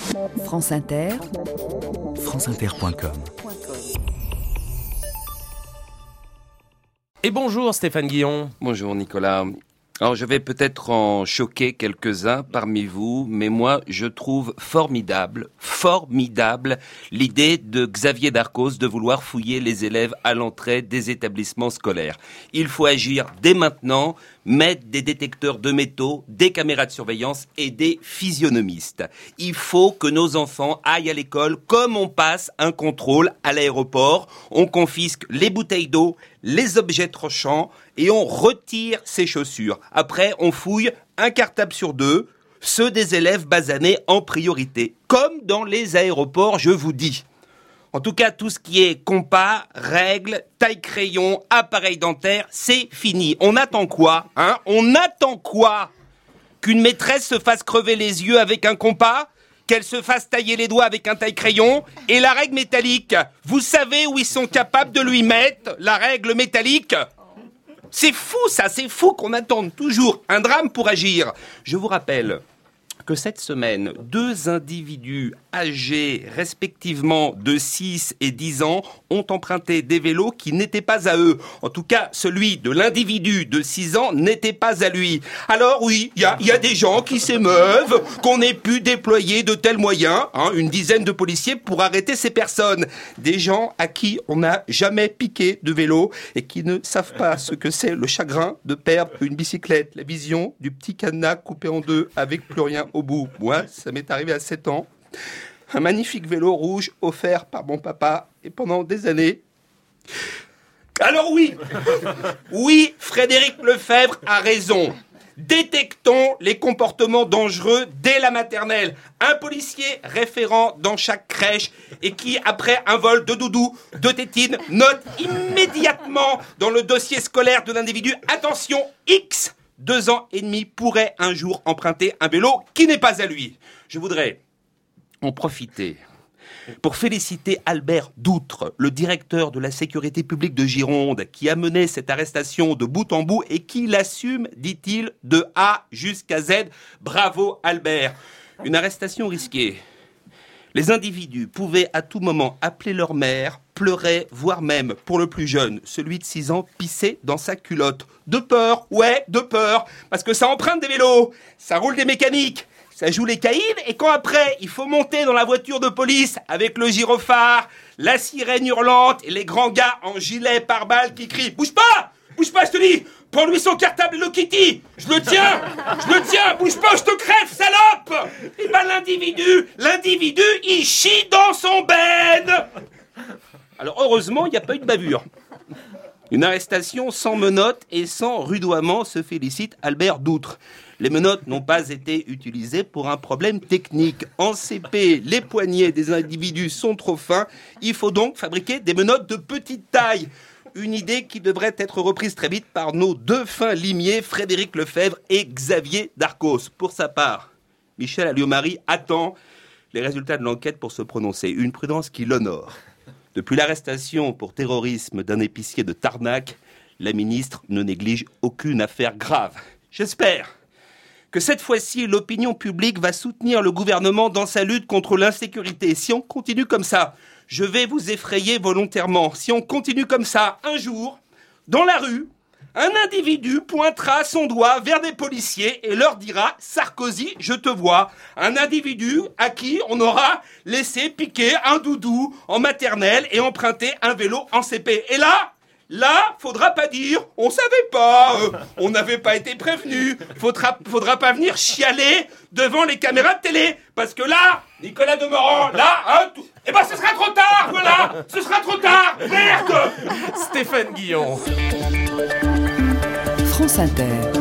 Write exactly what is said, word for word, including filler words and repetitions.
France Inter, franceinter point com. Et bonjour Stéphane Guillon. Bonjour Nicolas. Alors je vais peut-être en choquer quelques-uns parmi vous, mais moi je trouve formidable, formidable l'idée de Xavier Darcos de vouloir fouiller les élèves à l'entrée des établissements scolaires. Il faut agir dès maintenant, mettre des détecteurs de métaux, des caméras de surveillance et des physionomistes. Il faut que nos enfants aillent à l'école comme on passe un contrôle à l'aéroport. On confisque les bouteilles d'eau, les objets tranchants et on retire ses chaussures. Après, on fouille un cartable sur deux, ceux des élèves basanés en priorité. Comme dans les aéroports, je vous dis. En tout cas, tout ce qui est compas, règles, taille-crayon, appareil dentaire, c'est fini. On attend quoi, hein ? On attend quoi ? Qu'une maîtresse se fasse crever les yeux avec un compas ? Qu'elle se fasse tailler les doigts avec un taille-crayon ? Et la règle métallique, vous savez où ils sont capables de lui mettre la règle métallique ? C'est fou ça, c'est fou qu'on attende toujours un drame pour agir. Je vous rappelle que cette semaine, deux individus âgés respectivement de six et dix ans ont emprunté des vélos qui n'étaient pas à eux. En tout cas, celui de l'individu de six ans n'était pas à lui. Alors oui, il y a, y a des gens qui s'émeuvent qu'on ait pu déployer de tels moyens, hein, une dizaine de policiers pour arrêter ces personnes. Des gens à qui on n'a jamais piqué de vélo et qui ne savent pas ce que c'est le chagrin de perdre une bicyclette, la vision du petit cadenas coupé en deux avec plus rien au bout. Moi, ça m'est arrivé à sept ans. Un magnifique vélo rouge offert par mon papa et pendant des années. Alors oui, oui, Frédéric Lefebvre a raison. Détectons les comportements dangereux dès la maternelle. Un policier référent dans chaque crèche et qui, après un vol de doudou, de tétine, note immédiatement dans le dossier scolaire de l'individu « Attention, X !» Deux ans et demi pourrait un jour emprunter un vélo qui n'est pas à lui. Je voudrais en profiter pour féliciter Albert Doutre, le directeur de la sécurité publique de Gironde, qui a mené cette arrestation de bout en bout et qui l'assume, dit-il, de A jusqu'à Z. Bravo Albert. Une arrestation risquée. Les individus pouvaient à tout moment appeler leur mère, pleurer, voire même, pour le plus jeune, celui de six ans, pisser dans sa culotte. De peur, ouais, de peur, parce que ça emprunte des vélos, ça roule des mécaniques, ça joue les caïds, et quand après, il faut monter dans la voiture de police avec le gyrophare, la sirène hurlante et les grands gars en gilet pare-balles qui crient « Bouge pas ! Bouge pas, je te dis ! Prends-lui son cartable Hello Kitty ! Je le tiens ! Je le tiens ! Bouge pas, je te crève, salope !» Et ben l'individu, l'individu, il chie dans son bed. Alors heureusement, il n'y a pas eu de bavure. Une arrestation sans menottes et sans rudoiement, se félicite Albert Doutre. Les menottes n'ont pas été utilisées pour un problème technique. En C P, les poignets des individus sont trop fins. Il faut donc fabriquer des menottes de petite taille. Une idée qui devrait être reprise très vite par nos deux fins limiers, Frédéric Lefebvre et Xavier Darcos. Pour sa part, Michel Alliot-Marie attend les résultats de l'enquête pour se prononcer. Une prudence qui l'honore. Depuis l'arrestation pour terrorisme d'un épicier de Tarnac, la ministre ne néglige aucune affaire grave. J'espère que cette fois-ci, l'opinion publique va soutenir le gouvernement dans sa lutte contre l'insécurité. Si on continue comme ça, je vais vous effrayer volontairement. Si on continue comme ça, un jour, dans la rue, un individu pointera son doigt vers des policiers et leur dira « Sarkozy, je te vois ». Un individu à qui on aura laissé piquer un doudou en maternelle et emprunter un vélo en C P. Et là, là, faudra pas dire « On savait pas, euh, on n'avait pas été prévenu ». Faudra, faudra pas venir chialer devant les caméras de télé. Parce que là, Nicolas Demorand, là, hein, tout... eh ben ce sera trop tard, voilà, ce sera trop tard, merde. Stéphane Guillon. France Inter.